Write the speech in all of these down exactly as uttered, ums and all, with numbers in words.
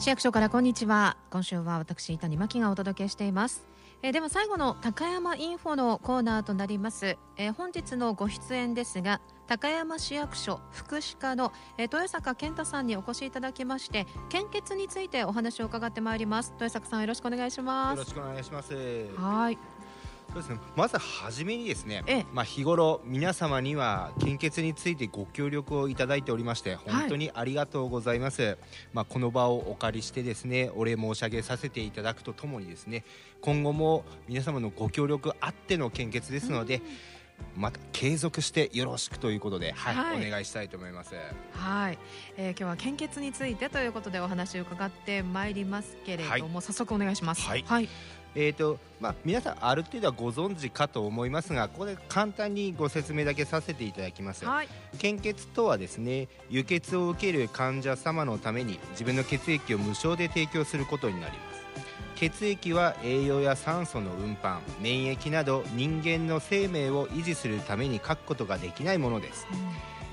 役所からこんにちは。今週は私伊谷真希がお届けしています。えー、では最後の高山インフォのコーナーとなります。えー、本日のご出演ですが、高山市役所福祉課の、えー、豊坂健太さんにお越しいただきまして、献血についてお話を伺ってまいります。豊坂さん、よろしくお願いします。 よろしくお願いします。 はい。 そうですね、まずはじめにですね、 ええまあ、日頃皆様には献血についてご協力をいただいておりまして、本当にありがとうございます。はい、まあ、この場をお借りしてですね、お礼申し上げさせていただくとともにですね、今後も皆様のご協力あっての献血ですので、また継続してよろしくということで、はいはい、お願いしたいと思います。 はい、えー、今日は献血についてということでお話を伺ってまいりますけれども、はい、早速お願いします。はい、はい、 えーとまあ、皆さんある程度はご存知かと思いますが、ここで簡単にご説明だけさせていただきます。はい、献血とはですね、輸血を受ける患者様のために自分の血液を無償で提供することになります。血液は栄養や酸素の運搬、免疫など人間の生命を維持するために欠くことができないものです。うん、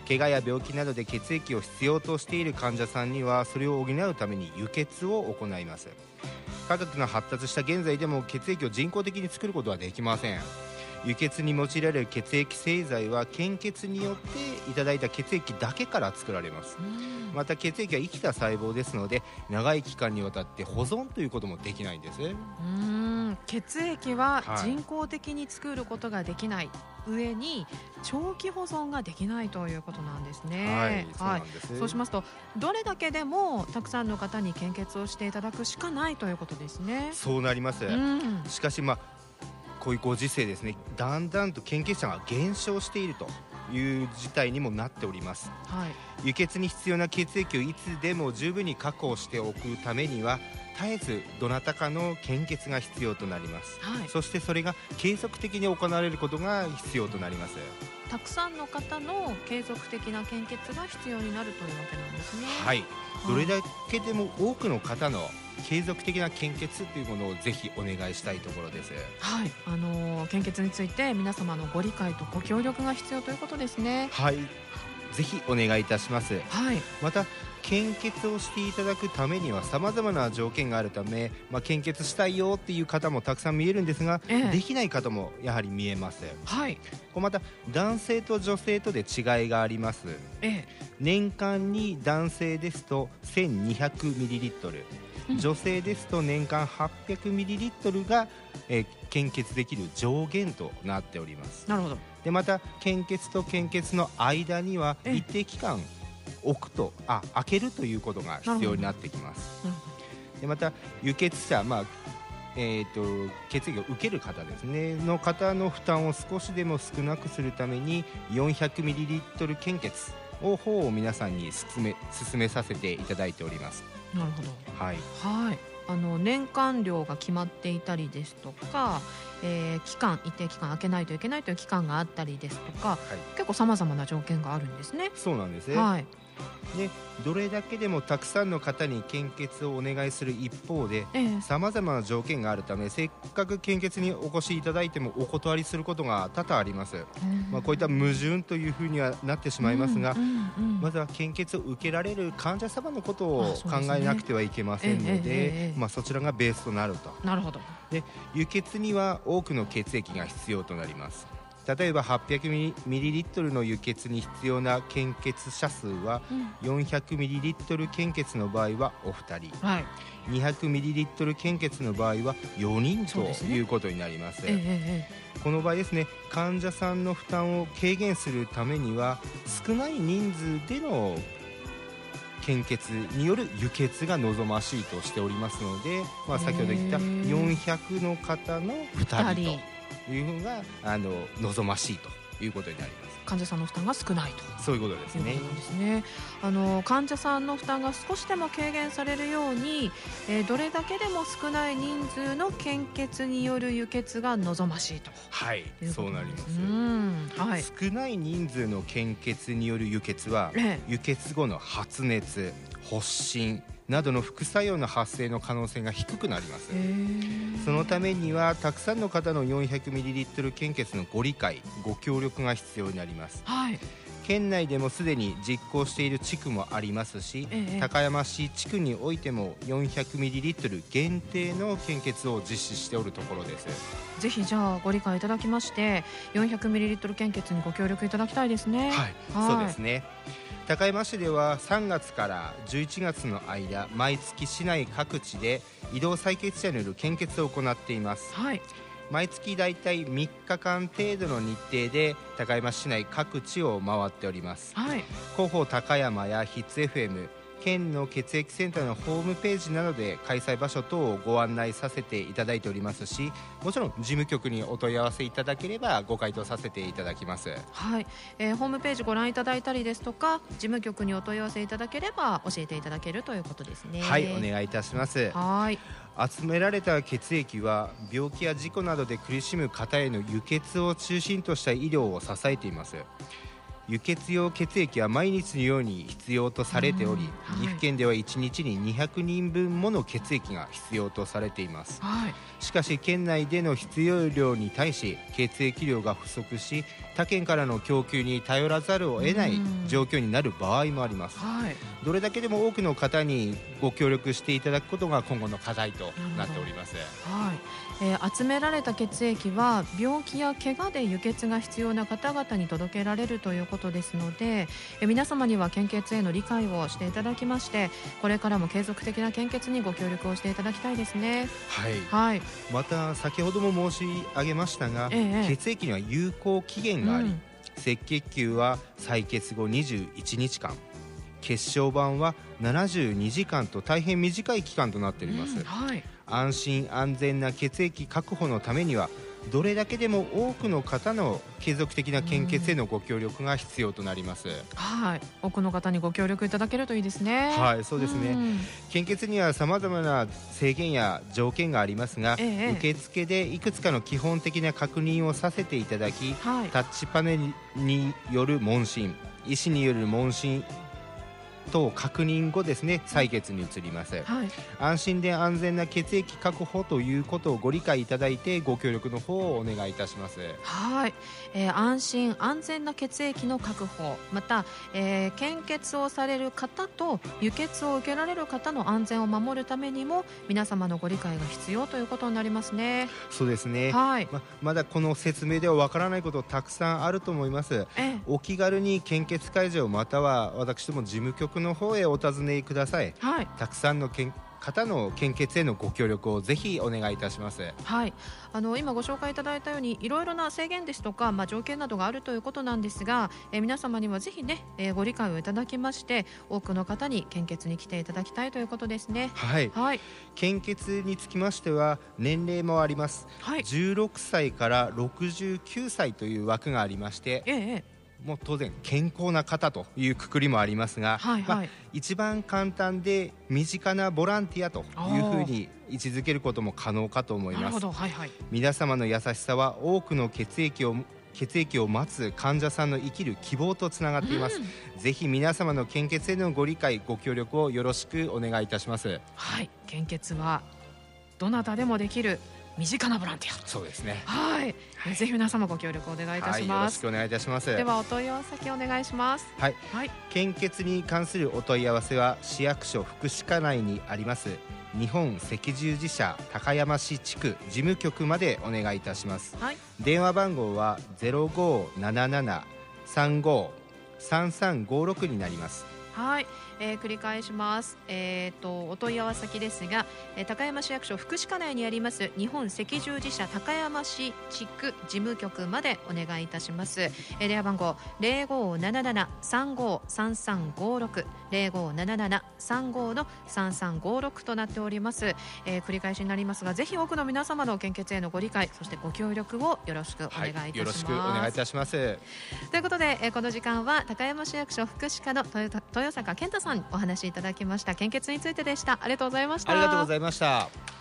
怪我や病気などで血液を必要としている患者さんにはそれを補うために輸血を行います。科学が発達した現在でも血液を人工的に作ることはできません。輸血に用いられる血液製剤は献血によっていただいた血液だけから作られます。また血液は生きた細胞ですので、長い期間にわたって保存ということもできないんです。うーん、血液は人工的に作ることができない、はい、上に長期保存ができないということなんですね。 はい、そうなんです。 はい、そうしますとどれだけでもたくさんの方に献血をしていただくしかないということですね。 そうなります。うん、しかし、まあ、こういうご時世ですね、だんだんと献血者が減少しているという事態にもなっております。はい、輸血に必要な血液をいつでも十分に確保しておくためには絶えずどなたかの献血が必要となります。はい、そしてそれが継続的に行われることが必要となります。 たくさんの方の継続的な献血が必要になるというわけなんですね。 はい、どれだけでも多くの方の継続的な献血というものをぜひお願いしたいところです。 はい、あのー、献血について皆様のご理解とご協力が必要ということですね。 はい、ぜひお願いいたします。 はい、 また献血をしていただくためには様々な条件があるため、まあ、献血したいよっていう方もたくさん見えるんですが、ええ、できない方もやはり見えます。はい、こうまた男性と女性とで違いがあります。ええ、年間に男性ですと せんにひゃくミリリットル、うん、女性ですと年間はっぴゃくミリリットルが、えー、献血できる上限となっております。 なるほど。 でまた献血と献血の間には一定期間置くとあ開けるということが必要になってきます。でまた輸血者、まあえー、と血液を受ける方ですねの方の負担を少しでも少なくするために よんひゃくミリリットル 献血を方を皆さんに進め進めさせていただいております。 なるほど。 はい、 はい、あの年間量が決まっていたりですとか、えー、期間一定期間空けないといけないという期間があったりですとか、はい、結構さまざまな条件があるんですね。 そうなんですね。はい、でどれだけでもたくさんの方に献血をお願いする一方でさまざまな条件があるため、せっかく献血にお越しいただいてもお断りすることが多々あります。まあ、こういった矛盾というふうにはなってしまいますが、うんうんうん、まずは献血を受けられる患者様のことを考えなくてはいけませんので、まあ、そちらがベースとなると。 なるほど。 で輸血には多くの血液が必要となります。例えばはっぴゃくミリリットルの輸血に必要な献血者数は、うん、よんひゃくミリリットル 献血の場合はおふたり、はい、にひゃくミリリットル 献血の場合はよにんということになります。ええ、この場合ですね、患者さんの負担を軽減するためには少ない人数での献血による輸血が望ましいとしておりますので、まあ、先ほど言ったよんひゃくの方のふたりというのがあの望ましいということになります。 患者さんの負担が少ないと。 そういうことですね。 いうことですね。あの患者さんの負担が少しでも軽減されるように、えー、どれだけでも少ない人数の献血による輸血が望ましいと。 はい、そうなります。 うん、はい、 少ない人数の献血による輸血は、ええ、輸血後の発熱、発疹などの副作用の発生の可能性が低くなります。そのためにはたくさんの方の よんひゃくミリリットル 献血のご理解ご協力が必要になります。はい、 県内でもすでに実行している地区もありますし、ええ、高山市地区においても よんひゃくミリリットル 限定の献血を実施しておるところです。 ぜひじゃあご理解いただきまして よんひゃくミリリットル 献血にご協力いただきたいですね。 はい、はい、そうですね。高山市ではさんがつからじゅういちがつの間、毎月市内各地で移動採血者による献血を行っています。はい、毎月だいたいみっかかん程度の日程で高山市内各地を回っております。はい、広報高山やヒッツ エフエム、県の血液センターのホームページなどで開催場所等をご案内させていただいておりますし、もちろん事務局にお問い合わせいただければご回答させていただきます。 はい、えー、ホームページご覧いただいたりですとか、事務局にお問い合わせいただければ教えていただけるということですね。 はい、お願いいたします。 はい、 集められた血液は病気や事故などで苦しむ方への輸血を中心とした医療を支えています。輸血用血液は毎日のように必要とされており、はい、岐阜県ではいちにちににひゃくにんぶんもの血液が必要とされています。はい、しかし県内での必要量に対し血液量が不足し、他県からの供給に頼らざるを得ない状況になる場合もあります。はい、どれだけでも多くの方にご協力していただくことが今後の課題となっております。 はい、えー、集められた血液は病気や怪我で輸血が必要な方々に届けられるということですので、えー、皆様には献血への理解をしていただきまして、これからも継続的な献血にご協力をしていただきたいですね。 はい、はい、また先ほども申し上げましたが、ええ、血液には有効期限があり、うん、赤血球は採血後にじゅういちにちかん、血小板はななじゅうにじかんと大変短い期間となっております。うん、はい、安心安全な血液確保のためにはどれだけでも多くの方の継続的な献血へのご協力が必要となります。 はい、多くの方にご協力いただけるといいですね。 はい、そうですね。献血にはさまざまな制限や条件がありますが、ええ、受付でいくつかの基本的な確認をさせていただき、はい、タッチパネルによる問診、医師による問診等確認後ですね、採血に移ります。はい、安心で安全な血液確保ということをご理解いただいてご協力の方をお願いいたします。 はい、えー、安心安全な血液の確保、また、えー、献血をされる方と輸血を受けられる方の安全を守るためにも皆様のご理解が必要ということになりますね。 そうですね。はい、ま、まだこの説明ではわからないことたくさんあると思います。えー、お気軽に献血会場または私ども事務局の方へお尋ねください。はい、たくさんの方の献血へのご協力をぜひお願いいたします。 はい、あの今ご紹介いただいたようにいろいろな制限ですとか、まあ、条件などがあるということなんですが、えー、皆様にはぜひね、えー、ご理解をいただきまして多くの方に献血に来ていただきたいということですね。 はい、はい、献血につきましては年齢もあります。はい、じゅうろくさいからろくじゅうきゅうさいという枠がありまして、ええ、もう当然健康な方というくくりもありますが、はいはい、まあ、一番簡単で身近なボランティアというふうに位置づけることも可能かと思います。なるほど、はいはい、皆様の優しさは多くの血液を血液を待つ患者さんの生きる希望とつながっています。うん、ぜひ皆様の献血へのご理解ご協力をよろしくお願いいたします。 はい、献血はどなたでもできる身近なボランティア。 そうですね。 はい、はい、ぜひ皆様ご協力お願いいたします。はい、 よろしくお願いいたします。 ではお問い合わせ先お願いします。 はい、はい、献血に関するお問い合わせは市役所福祉課内にあります日本赤十字社高山市地区事務局までお願いいたします。はい、電話番号は ゼロごーななななさんごーさんさんごろく になります。 はい、えー、繰り返します。えー、とお問い合わせ先ですが、えー、高山市役所福祉課内にあります日本赤十字社高山市地区事務局までお願いいたします。えー、電話番号 ゼロごーななななさんごーさんさんごろく ゼロごーななななさんごーのさんさんごろくとなっております。えー、繰り返しになりますが、ぜひ多くの皆様の献血へのご理解そしてご協力をよろしくお願いいたします。はい、 よろしくお願いいたします。 ということで、えー、この時間は高山市役所福祉課の豊坂健太さんにお話しいただきました。献血についてでした。ありがとうございました。 ありがとうございました。